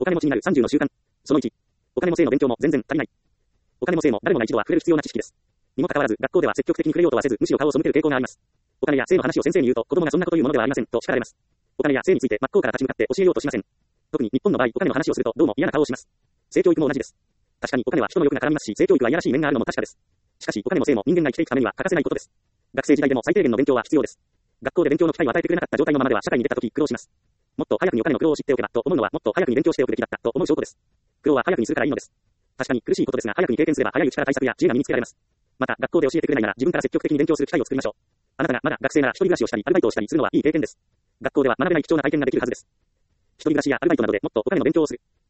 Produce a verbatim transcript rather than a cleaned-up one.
お金持ちになるさんじゅうの習慣。そのいち。お金も性の勉強も全然足りない。お金も性も誰もが一度は触れる必要な知識です。にもかかわらず、学校では積極的に触れようとはせず、むしろ顔を背ける傾向があります。お金や性の話を先生に言うと、子供がそんなこと言うものではありません、と叱られます。お金や性について真っ向から立ち向かって教えようとしません。特に日本の場合、お金の話をするとどうも嫌な顔をします。性教育も同じです。確かにお金は人の欲が絡みますし、性教育はいやらしい面があるのも確かです。しかし、お金も性も人間が生きていくためには欠かせないことです。学生時代でも最低限の勉強は必要です。学校で勉強の機会を与えてくれなかった状態のままでは社会に出たとき苦労します。もっと早くにお金の苦労を知っておけばと思うのは、もっと早くに勉強しておくべきだったと思う証拠です。苦労は早くにするからいいのです。確かに苦しいことですが、早くに経験すれば早いうちから対策や知恵が身につけられます。また、学校で教えてくれないなら自分から積極的に勉強する機会を作りましょう。あなたがまだ学生なら一人暮らしをしたり、アルバイトをしたりするのはいい経験です。学校では学べない貴重な体験ができるはずです。一人暮らしやアルバイトなどでもっとお金の勉強をする。